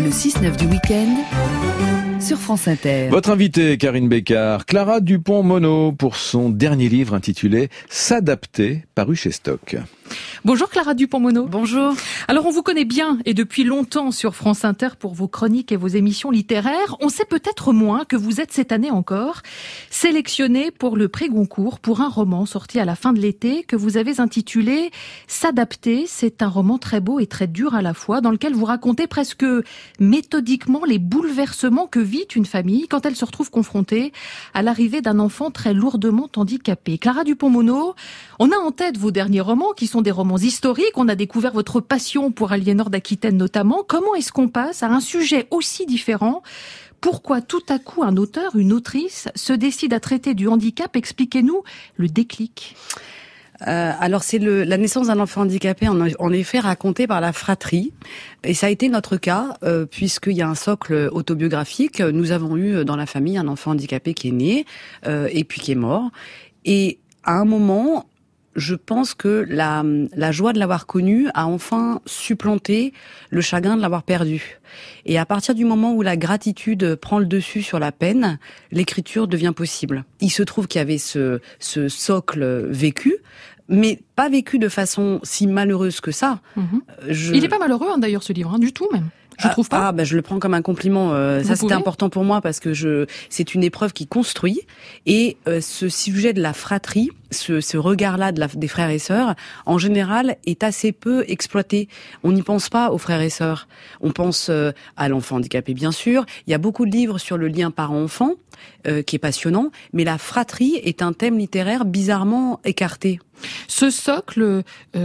Le 6-9 du week-end sur France Inter. Votre invitée, Karine Bécard, Clara Dupont-Mono, pour son dernier livre intitulé « S'adapter », paru chez Stock. Bonjour Clara Dupont-Mono. Bonjour. Alors on vous connaît bien et depuis longtemps sur France Inter pour vos chroniques et vos émissions littéraires. On sait peut-être moins que vous êtes cette année encore sélectionnée pour le prix Goncourt pour un roman sorti à la fin de l'été que vous avez intitulé « S'adapter ». C'est un roman très beau et très dur à la fois dans lequel vous racontez presque méthodiquement les bouleversements que vit une famille quand elle se retrouve confrontée à l'arrivée d'un enfant très lourdement handicapé. Clara Dupont-Mono, on a en tête vos derniers romans qui sont des romans historiques. On a découvert votre passion pour Aliénor d'Aquitaine notamment. Comment est-ce qu'on passe à un sujet aussi différent ? Pourquoi tout à coup un auteur, une autrice se décide à traiter du handicap ? Expliquez-nous le déclic. Alors c'est la naissance d'un enfant handicapé en effet racontée par la fratrie, et ça a été notre cas puisqu'il y a un socle autobiographique. Nous avons eu dans la famille un enfant handicapé qui est né et puis qui est mort, et à un moment je pense que la joie de l'avoir connu a enfin supplanté le chagrin de l'avoir perdu. Et à partir du moment où la gratitude prend le dessus sur la peine, l'écriture devient possible. Il se trouve qu'il y avait ce socle vécu, mais pas vécu de façon si malheureuse que ça. Il n'est pas malheureux d'ailleurs ce livre, du tout même. Je trouve pas. Je le prends comme un compliment. Ça, c'était important pour moi parce que c'est une épreuve qui construit. Et ce sujet de la fratrie, ce regard-là des frères et sœurs, en général, est assez peu exploité. On n'y pense pas aux frères et sœurs. On pense à l'enfant handicapé, bien sûr. Il y a beaucoup de livres sur le lien parent-enfant, qui est passionnant. Mais la fratrie est un thème littéraire bizarrement écarté. Ce socle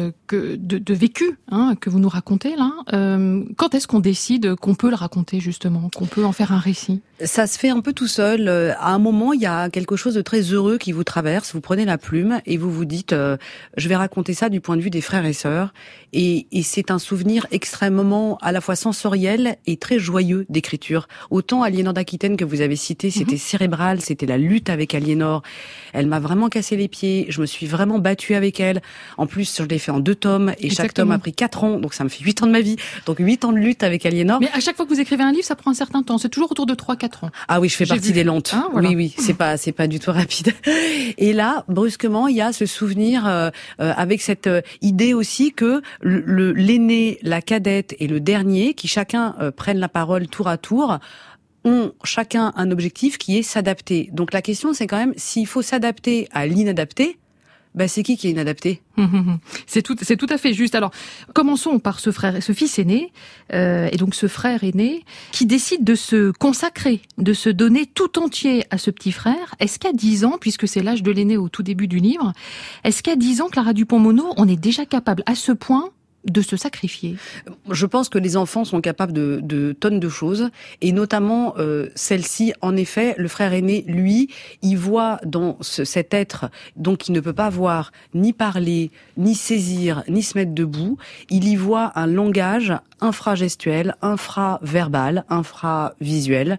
de vécu que vous nous racontez là, quand est-ce qu'on décide qu'on peut le raconter justement, qu'on peut en faire un récit ? Ça se fait un peu tout seul. À un moment, il y a quelque chose de très heureux qui vous traverse. Vous prenez la plume et vous vous dites je vais raconter ça du point de vue des frères et sœurs. Et c'est un souvenir extrêmement à la fois sensoriel et très joyeux d'écriture. Autant Aliénor d'Aquitaine que vous avez cité, c'était cérébral, c'était la lutte avec Aliénor. Elle m'a vraiment cassé les pieds. Je me suis vraiment battue avec elle. En plus, je l'ai fait en 2 tomes et Exactement. Chaque tome a pris 4 ans. Donc ça me fait 8 ans de ma vie. Donc 8 ans de lutte avec Aliénor. Mais à chaque fois que vous écrivez un livre, ça prend un certain temps. C'est toujours autour de 3-4 ans. Ah oui, je fais partie des lentes. Voilà. Oui, c'est pas du tout rapide. Et là, brusquement, il y a ce souvenir avec cette idée aussi que l'aîné, la cadette et le dernier, qui chacun prennent la parole tour à tour, ont chacun un objectif qui est s'adapter. Donc la question, c'est quand même s'il faut s'adapter à l'inadapté. C'est qui est inadapté ? C'est tout à fait juste. Alors, commençons par ce fils aîné, et donc ce frère aîné, qui décide de se consacrer, de se donner tout entier à ce petit frère. Est-ce qu'à 10 ans, puisque c'est l'âge de l'aîné au tout début du livre, est-ce qu'à 10 ans, Clara Dupont-Mono, on est déjà capable à ce point de se sacrifier ? Je pense que les enfants sont capables de tonnes de choses, et notamment celle-ci. En effet, le frère aîné, lui, il voit dans cet être, donc il ne peut pas voir, ni parler, ni saisir, ni se mettre debout, il y voit un langage infragestuel, infraverbal, infravisuel,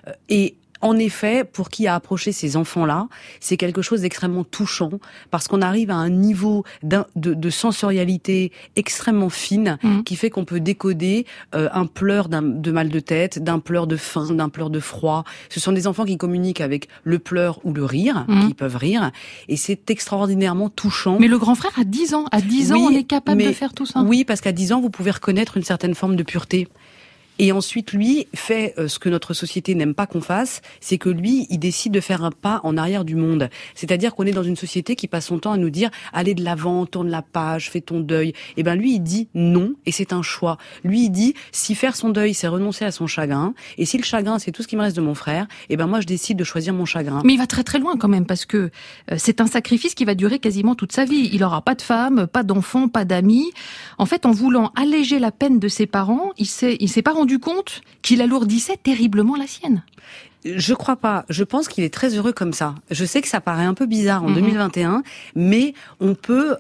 et en effet, pour qui a approché ces enfants-là, c'est quelque chose d'extrêmement touchant parce qu'on arrive à un niveau de sensorialité extrêmement fine qui fait qu'on peut décoder un pleur de mal de tête, d'un pleur de faim, d'un pleur de froid. Ce sont des enfants qui communiquent avec le pleur ou le rire, qui peuvent rire, et c'est extraordinairement touchant. Mais le grand frère a 10 ans. À 10 ans, on est capable de faire tout ça ? Oui, parce qu'à 10 ans, vous pouvez reconnaître une certaine forme de pureté. Et ensuite, lui, fait ce que notre société n'aime pas qu'on fasse, c'est que lui, il décide de faire un pas en arrière du monde. C'est-à-dire qu'on est dans une société qui passe son temps à nous dire « allez de l'avant, tourne la page, fais ton deuil ». Et lui, il dit non, et c'est un choix. Lui, il dit si faire son deuil, c'est renoncer à son chagrin, et si le chagrin, c'est tout ce qui me reste de mon frère, moi, je décide de choisir mon chagrin. Mais il va très très loin quand même, parce que c'est un sacrifice qui va durer quasiment toute sa vie. Il n'aura pas de femme, pas d'enfant, pas d'amis. En fait, en voulant alléger la peine de ses parents, il s'est pas rendu compte qu'il alourdissait terriblement la sienne. Je crois pas. Je pense qu'il est très heureux comme ça. Je sais que ça paraît un peu bizarre en 2021, mais on peut...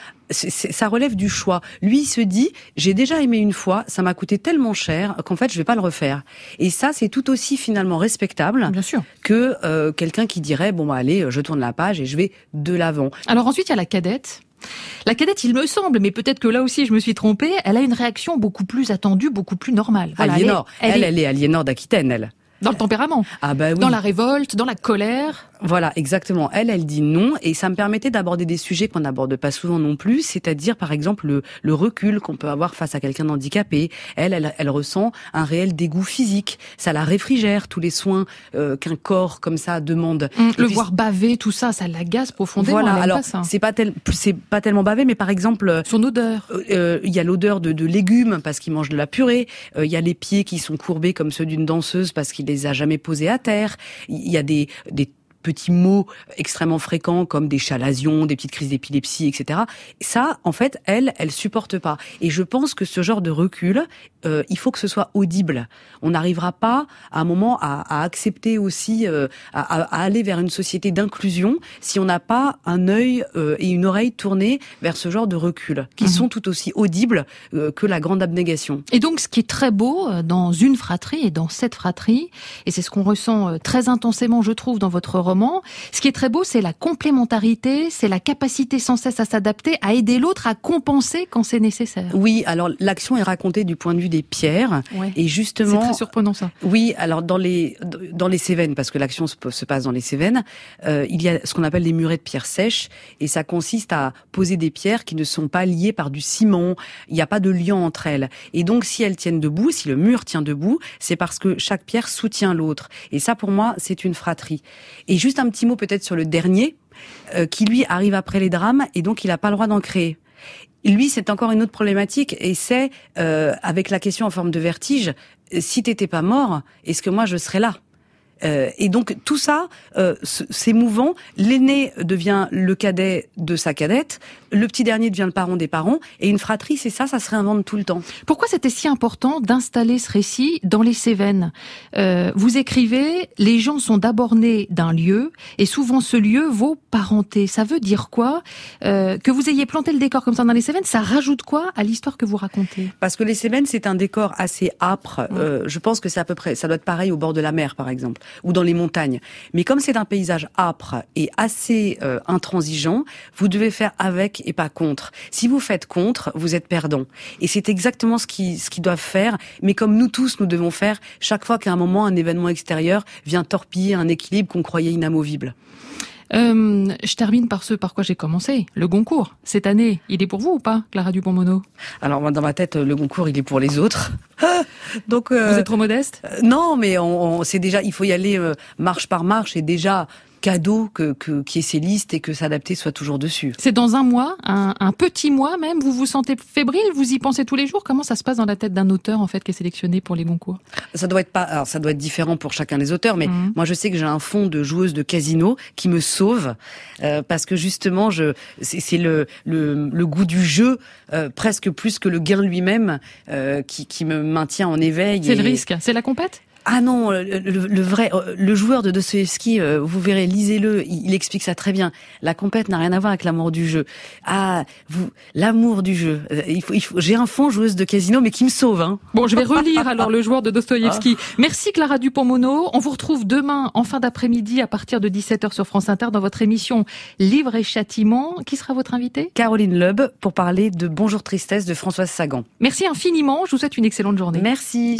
ça relève du choix. Lui, il se dit, j'ai déjà aimé une fois, ça m'a coûté tellement cher qu'en fait, je vais pas le refaire. Et ça, c'est tout aussi finalement respectable Bien sûr. que quelqu'un qui dirait, allez, je tourne la page et je vais de l'avant. Alors ensuite, il y a la cadette. La cadette, il me semble, mais peut-être que là aussi je me suis trompée, elle a une réaction beaucoup plus attendue, beaucoup plus normale. Voilà, Aliénor. Elle est Aliénor d'Aquitaine, elle. Dans le tempérament. Ah bah oui. Dans la révolte, dans la colère. Voilà, exactement. Elle dit non, et ça me permettait d'aborder des sujets qu'on n'aborde pas souvent non plus, c'est-à-dire par exemple le recul qu'on peut avoir face à quelqu'un d'handicapé. Elle ressent un réel dégoût physique. Ça la réfrigère, tous les soins qu'un corps comme ça demande. Voir baver, tout ça, ça l'agace profondément. Voilà, alors pas ça. c'est pas tellement bavé, mais par exemple son odeur. Il y a l'odeur de légumes parce qu'il mange de la purée. Il y a les pieds qui sont courbés comme ceux d'une danseuse parce qu'il les a jamais posés à terre. Il y a des petits mots extrêmement fréquents comme des chalazions, des petites crises d'épilepsie, etc. Ça, en fait, elle supporte pas. Et je pense que ce genre de recul, il faut que ce soit audible. On n'arrivera pas à un moment à accepter aussi, à aller vers une société d'inclusion si on n'a pas un œil et une oreille tournés vers ce genre de recul, qui sont tout aussi audibles que la grande abnégation. Et donc, ce qui est très beau dans une fratrie et dans cette fratrie, et c'est ce qu'on ressent très intensément, je trouve, dans votre roman, ce qui est très beau, c'est la complémentarité, c'est la capacité sans cesse à s'adapter, à aider l'autre, à compenser quand c'est nécessaire. Oui, alors l'action est racontée du point de vue des pierres, et justement... C'est très surprenant ça. Oui, alors dans les Cévennes, parce que l'action se passe dans les Cévennes, il y a ce qu'on appelle les murets de pierres sèches, et ça consiste à poser des pierres qui ne sont pas liées par du ciment, il n'y a pas de lien entre elles. Et donc si elles tiennent debout, si le mur tient debout, c'est parce que chaque pierre soutient l'autre. Et ça pour moi, c'est une fratrie. Et juste un petit mot peut-être sur le dernier, qui lui arrive après les drames, et donc il n'a pas le droit d'en créer. Lui, c'est encore une autre problématique, et c'est avec la question en forme de vertige, si t'étais pas mort, est-ce que moi je serais là ? Et donc tout ça, c'est mouvant. L'aîné devient le cadet de sa cadette, le petit dernier devient le parent des parents, et une fratrie, c'est ça se réinvente tout le temps. Pourquoi c'était si important d'installer ce récit dans les Cévennes ? Vous écrivez, les gens sont d'abord nés d'un lieu, et souvent ce lieu vaut parenté. Ça veut dire quoi ? Que vous ayez planté le décor comme ça dans les Cévennes, ça rajoute quoi à l'histoire que vous racontez ? Parce que les Cévennes, c'est un décor assez âpre. Je pense que c'est à peu près, ça doit être pareil au bord de la mer, par exemple, ou dans les montagnes. Mais comme c'est un paysage âpre et assez intransigeant, vous devez faire avec et pas contre. Si vous faites contre, vous êtes perdant. Et c'est exactement ce qu'ils doivent faire, mais comme nous tous, nous devons faire chaque fois qu'à un moment, un événement extérieur vient torpiller un équilibre qu'on croyait inamovible. Je termine par ce par quoi j'ai commencé. Le Goncourt, cette année, il est pour vous ou pas, Clara Dupont-Mono ? Alors, moi, dans ma tête, le Goncourt, il est pour les autres. Donc, vous êtes trop modeste ? Non, mais c'est déjà, il faut y aller marche par marche, et déjà cadeau qui est ces listes et que s'adapter soit toujours dessus. C'est dans un mois, un petit mois même, vous vous sentez fébrile, vous y pensez tous les jours ? Comment ça se passe dans la tête d'un auteur en fait qui est sélectionné pour les Goncourt ? Ça doit être différent pour chacun des auteurs, mais moi je sais que j'ai un fond de joueuse de casino qui me sauve parce que justement c'est le goût du jeu presque plus que le gain lui-même qui me maintient en éveil. C'est le risque, c'est la compète ? Ah non, le joueur de Dostoïevski, vous verrez, lisez-le, il explique ça très bien. La compète n'a rien à voir avec l'amour du jeu. L'amour du jeu. J'ai un fond joueuse de casino, mais qui me sauve, hein. Bon, je vais relire alors le joueur de Dostoïevski. Merci Clara Dupont-Mono. On vous retrouve demain en fin d'après-midi à partir de 17h sur France Inter dans votre émission Livre et Châtiment. Qui sera votre invitée ? Caroline Loeb pour parler de Bonjour Tristesse de Françoise Sagan. Merci infiniment. Je vous souhaite une excellente journée. Merci.